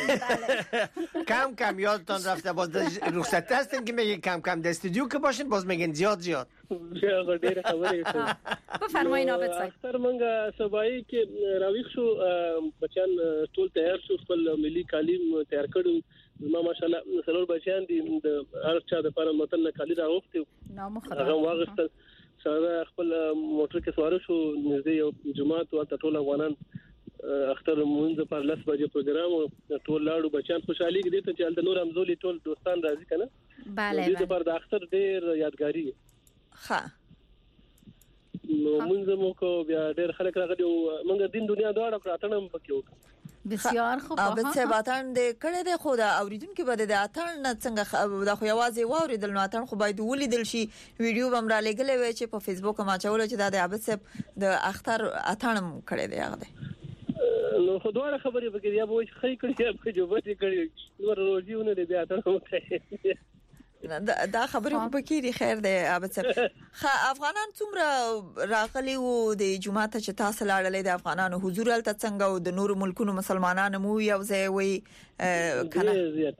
Speaker 3: کم یادتان رفته باز رخصت هستین که میگه کم در استودیو که باشین باز میگن زیاد
Speaker 5: ډېر خبرې
Speaker 2: بفرمایئ عابد صاحب.
Speaker 5: اختر منګه سبای کې راویښ شو بچان ټول تیار شو خپل ملي کالیم تیار کړو ما ماشاءالله سلور بچان دي د هر چا د لپاره متن کالی راوخته
Speaker 2: نام خدا
Speaker 5: هغه واغسته سره خپل موټر کې سوار شو نږدې یو جمعه ته ټول افغانان اختر مونږ پر 10 بجې پروګرام ټول لاړو بچان خوشحالي کې دي ته چې نور همزولي ټول دوستان راځي کنه.
Speaker 2: bale
Speaker 5: دې پر د اختر ډېر یادګاری
Speaker 1: ها
Speaker 5: نو مونږ مو کو بیا ډېر خلک راغلي او مونږ دین دنیا دواړه پراتنم پکې وکړو.
Speaker 2: بسیار خوب.
Speaker 1: عابد صاحب اتن د کړه د خو د اوریدونکو بده د اتن څنګه د خو یوازې واوریدل نو اتن خو باید ولیدل شي ویډیو هم را لګلې وای چې په فیسبوک ما چول چې د عابد صاحب د اختر اتنم کړه دی هغه
Speaker 5: نو خو دوه خبرې پکې یا به خې کړی یا به جوبه کړی نور روزيونه دې بیا اتن وکړي
Speaker 1: دا خبرې خو پکې دی خیر دی عابد صاحب. افغانان څومره راغلي وو د جمعه ته چې تاسو لاړلې د افغانانو حضور الته څنګه او د نورو ملکونو مسلمانانو مو یو ځای وي کنه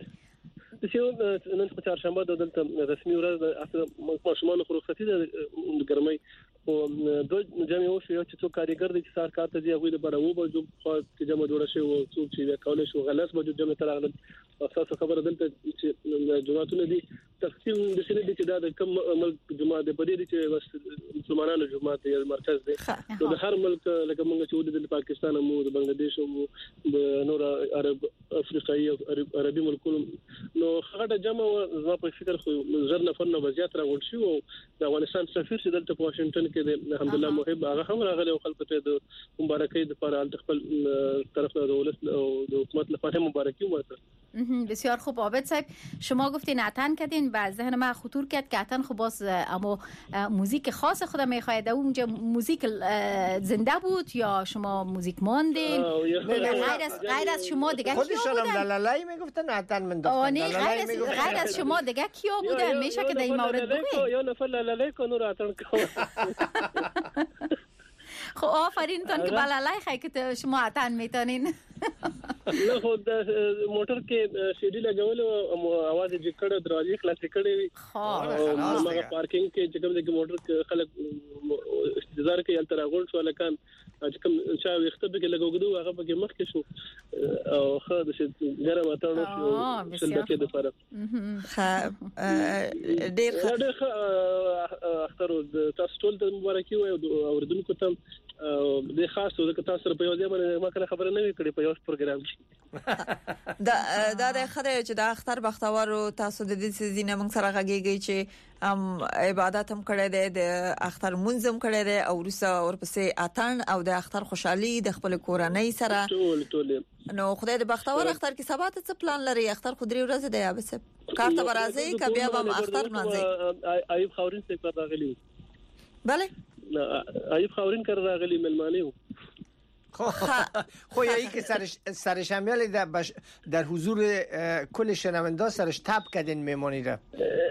Speaker 5: چې نن په چهارشنبه د دلته رسمي ورځ د ماشومان خو رخصتي د ګرمۍ او دوه جمع وشو یو چې څو کاریګر دي چې سار کار ته دی هغه د بارو بجو چې جمع جوړ شي او څو چې کولای شو غلس بجو جمع تراغله اساسه خبره دلته چې جمعهونه دي تقسیم د سینې دي چې دا د کوم ملک جمعه د پدې دي چې مسلمانانو جمعه دی مرکز دی نو د هر ملک لکه موږ چې د پاکستان مو د بنگلاديش مو د نور عرب افریقایي او عربي ملکونو نو هغه جمع زما په فکر خو زر نفر نه وضعیت راغون شي او د افغانستان سفیر چې دلته په واشنگټن کې د الحمدلله محب هغه هم راغلی او خلکو ته د مبارکۍ د لپاره خپل طرف له دولت او د حکومت لپاره مبارکي ورکړه.
Speaker 2: بسیار خوب. عابد صاحب شما گفتین عطن کردین و ذهن من خطور کرد که عطن خب باز اما موزیک خاص خود میخواید اونجا موزیک زنده بود یا شما موزیک ماندین غیر از شما دیگه کیا بودن؟
Speaker 3: خودشان هم لالای میگفتن عطن من داختن
Speaker 2: غیر از شما دیگه کیا بودن؟ میشه که در این مورد بگید؟
Speaker 5: یا نفر لالای کنو رو عطن کنو
Speaker 2: خب آفرین تون که بلالای خیلی که شما عطن میتونین.
Speaker 5: له خود موټر کې سیډي لګول او आवाज یې کړه دروازې خلاص کړې هغه پارکینګ کې چې کوم د موټر خلک انتظار کوي تر هغه ټول لکان چې کوم چا وختبه کې لګوګدو هغه به مخ کې شو او خو د ګرم اتاړو شو چې د فرق
Speaker 1: ډېر
Speaker 5: اختر تاسو ټول د مبارکي او اوردونکو ته د خاص د تاسو په یو ځای باندې ما کله خبره نه کړې په یو پروګرام کې
Speaker 1: دا د خدای چې د اختر بختور تاسو د دې سيزینه موږ سره غږیږي چې عبادت هم کړی دی د اختر منظم کړی دی او ورپسې اتن او د اختر خوشحالي د خپل کورنۍ سره
Speaker 5: ټول
Speaker 1: نو خدای د بختور اختر کې سبا ته څه پلان لري اختر خو 3 ورځې دی اوبه کار ته راځي کبه به اختر منځي
Speaker 5: ایوب خاورین څخه راغلی
Speaker 1: bale
Speaker 5: ایوب خاورین کار راغلی ملمانه
Speaker 9: خو یکی که سرش همیالی در حضور کل شنونده سرش تب کردین میمونی را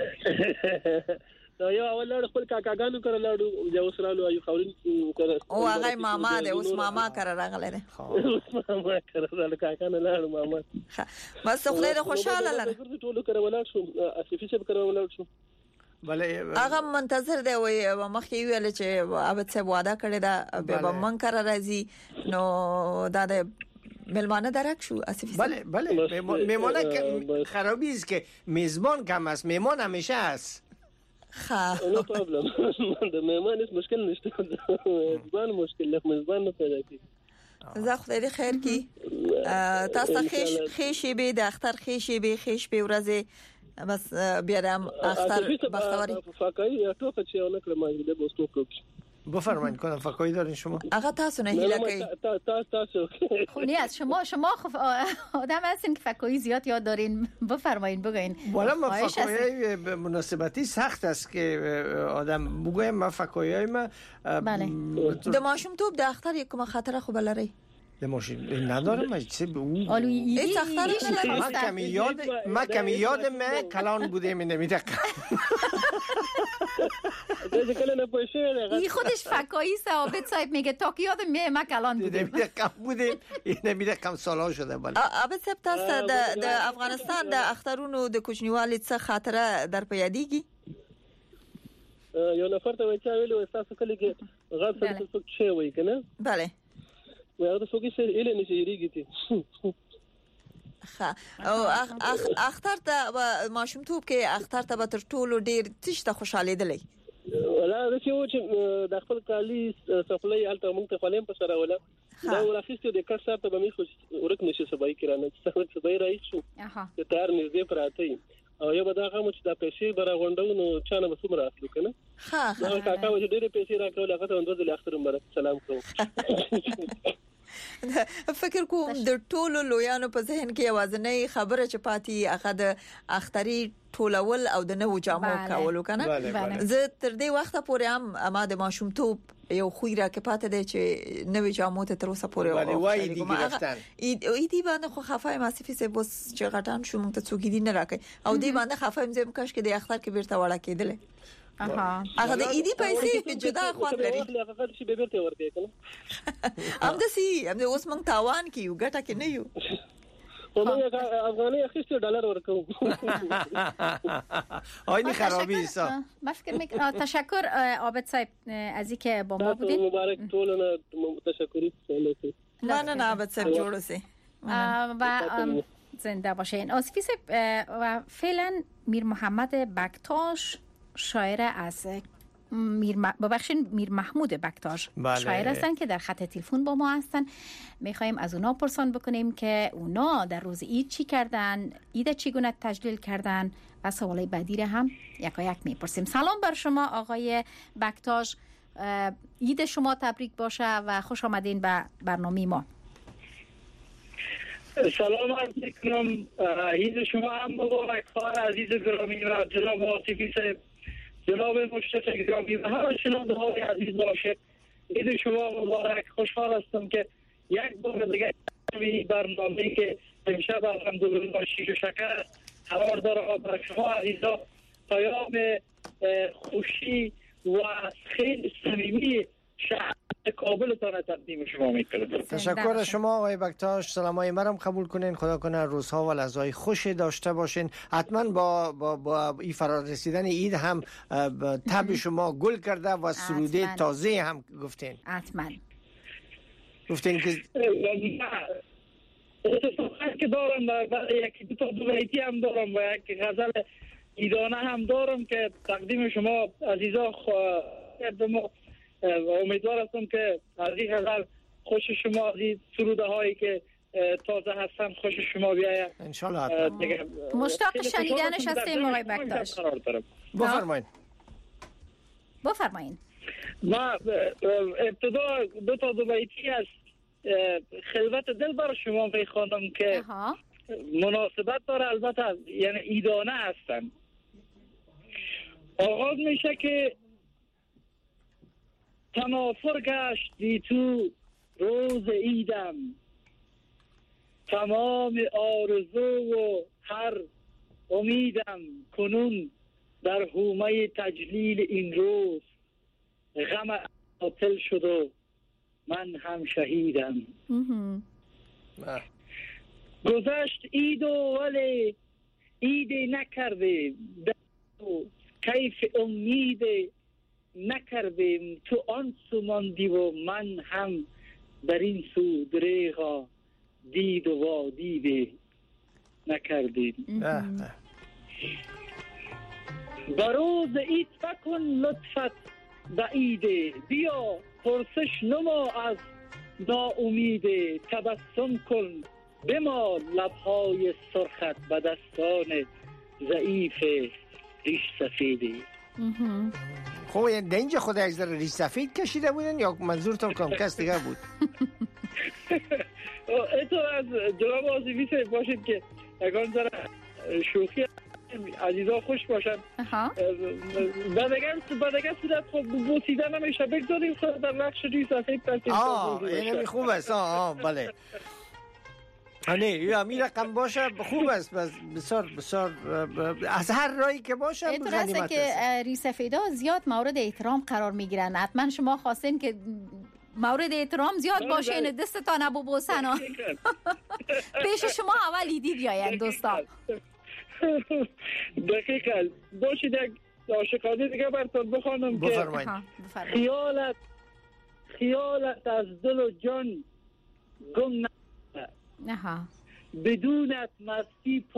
Speaker 5: یا اول لړ خپل کاکاګانو کړه لاړو جو سرالو ایوب خاورین کړه
Speaker 1: او هغه ماما ده اوس ماما کړه راغله ده
Speaker 5: ماما کړه کاکانه لاړو ماما
Speaker 1: بس خدای د خوشاله لره
Speaker 5: ټول کړه ولاړ شو اسفي څه کړه ولاړ شو
Speaker 9: بله
Speaker 1: هغه منتظر دی وای مخکې ویل چې ابد څه وعده کړی دا به من کار راځي نو دا د ملمانه درک شو اسفی
Speaker 9: بله میمانه خرابی است که میزبان کم است میمان همیشه است
Speaker 5: نو پرابلم د میمان هیڅ مشکل نشته میزبان مشکل نه میزبان نه پیدا کی
Speaker 1: زه خدای دې خیر کی تاسو خېشي به د اختر خېشي به خېش به ورځه بس بیادم اختر بختواری
Speaker 5: فاکایی یا توفه چه اونه کلمه ده بستو کوک
Speaker 9: بفرمایید کنم فاکایی دارین شما
Speaker 1: آقا تاسو نه هیله کوي
Speaker 5: تاسو
Speaker 2: خونی از شما آدم هستین که فاکایی زیاد یاد دارین بفرمایید بگین
Speaker 9: والا ما فاکایی به مناسبتی سخت است که آدم بگویم ما فاکایی ما
Speaker 1: د ماشوم توپ د اختر یکم خاطره خو بلری
Speaker 9: دماشین ندارم چه به اون ما کمی یادم کلان بودیم نمیدونم
Speaker 2: این خودش فکایی ثابت صاحب میگه تا که یادم ما کلان بودیم
Speaker 9: نمیدونم سالا شده ولی
Speaker 1: ابد صاحب تاسو د افغانستان د اخترونو د کوچنیوالي څخه خاطره در پیادېږي
Speaker 5: یو نفر ته وایي چې ویلو تاسو کله کې غږ څه څه وایي کنه
Speaker 1: bale
Speaker 5: وایي تاسو کې څه اله نشي ریږي
Speaker 1: او اختر ته ماشوم توپ کې اختر ته به تر ټولو ډیر تشته خوشاله دي
Speaker 5: ولا دا چې د خپل کالی سفلې الته موږ ته خلیم په سره ولا دا ورخصته د کار سره به مې خو ورک نشي سبای کړنه چې سبای راځي شو تار نږدې پراته او یو به دا کوم چې د پیسې برا غونډو نو چانه به څومره اخلو کنه دا کاکا و چې ډېر پیسې راکول هغه ته انداز له اختر مبارک سلام کوم
Speaker 1: فکر کوم د ټولو لویانو په ذهن کې اوازنۍ خبره چې پاتې هغه د اختري ټولول او د نوو جامو کولو کنه زه تر دې وخته پورې هم ما د ماشوم توپ یو خویره کې پاتې دی چې نوې جامو ته تر اوسه پورې
Speaker 9: وای دی گرفتن
Speaker 1: ایدی باندې خو خفای ماسفي سه بس چې غټان شو مونږ ته څوک دی نه راکې او دی باندې خفایم زم کاش کې د اختر کې بیرته وړه کېدل هغه د ایدی پیسې جدا خواط لري
Speaker 5: هغه شي به بیرته ورکې کنه
Speaker 1: ام د اوس مونږ تاوان کیو ګټه کې نه یو
Speaker 5: موږ افغاني اخیسته ډالر ورکو
Speaker 9: آینی خرابی ایسا
Speaker 2: من فکر میکنم تشکر عابد صاحب از اینکه با ما بودین
Speaker 5: مبارک طولنا تشکری
Speaker 1: نه عابد صاحب جوړو سي
Speaker 2: و زنده باشین آصفی صاحب و فعلا میر محمد بکتاش شاعر از میر محمود بکتاش شاعر هستن که در خط تلفن با ما هستن میخوایم از اونا پرسان بکنیم که اونا در روز عید چی کردن عید چگونه تجلیل کردن و سوالای بعدی را هم یکایک میپرسیم. سلام بر شما آقای بکتاش، عید شما تبریک باشه و خوش آمدین به برنامه ما.
Speaker 6: سلام عرض میکنم، عید شما هم مبارک. خواهر عزیز گرامی و جناب آصفی صاحب، جناب مشتاق گرامی و همه شنونده های عزیز باشه، عید شما مبارک. خوشحال هستم که یک بار دیگه برنامه‌ای که امشب الحمدلله شیر و شکر قرار داره برای شما عزیزا پیام خوشی و خیلی صمیمی شهر کابل تان تقدیم شما میکنم.
Speaker 9: تشکر از شما آقای بکتاش. سلامای مرم قبول کنین. خدا کنه روزها و لحظه‌های خوش داشته باشین. حتما با این فرار رسیدن عید هم طبع شما گل کرده و سروده تازه هم گفتین.
Speaker 2: حتما
Speaker 9: گفتین که
Speaker 6: که دارم و یکی دو تا دوبیتی هم دارم و یک غزل ایدانه هم دارم که تقدیم شما عزیزا کردم. امیدوار هستم که از این غزل خوش شما، از این سروده هایی که تازه هستن خوش شما بیاید
Speaker 9: ان شاء الله.
Speaker 2: مشتاق شنیدنش هستیم آقای بکتاش. بفرمایید.
Speaker 6: ما ابتدا دو تا دوبیتی از خلوت دل برای شما میخوانم که مناسبت داره، البته یعنی ایدانه هستن. آغاز میشه که تنافر گشت بی تو روز عیدم، تمام آرزو و هر امیدم کنون در حومه تجلیل این روز، غم قاتل شد و من هم شهیدم. گذشت عید و ولی عید نکرده، کیف امید نکردیم، تو آن سو ماندی و من هم در این سو دریغا دید و وادید نکردیم. بروز عید بکن لطفت بعیده، بیا پرسش نما از ناامیده، تبسم کن بمال لبهای سرخت به دستان ضعیف ریش سفیده.
Speaker 9: خب در اینجا خود یک ذره ریش سفید کشیده بودن یا منظورتون کم کس دیگه بود؟
Speaker 6: اینطور از جناب آصفی باشید که اگران ذره شوخی عزیزا خوش باشن. بعدگر صورت خب بوسیدن همیشه بگذاریم خود در نقش ریش سفید ترتیب.
Speaker 9: اینمی خوب است. بله نه این رقم باشه خوب است. بسیار بسیار از هر راهی که باشه
Speaker 2: غنیمت است. که ریسفیدا زیاد مورد احترام قرار میگیرن. حتما شما خواستین که مورد احترام زیاد باشین، دستتان ابو بوسن پیش شما اولی دید یا دوستان.
Speaker 6: دقیقاً. باشید یک عاشقانه دیگه براتون بخوانم که خیالت از دل و جان گم نه، بدونت مستی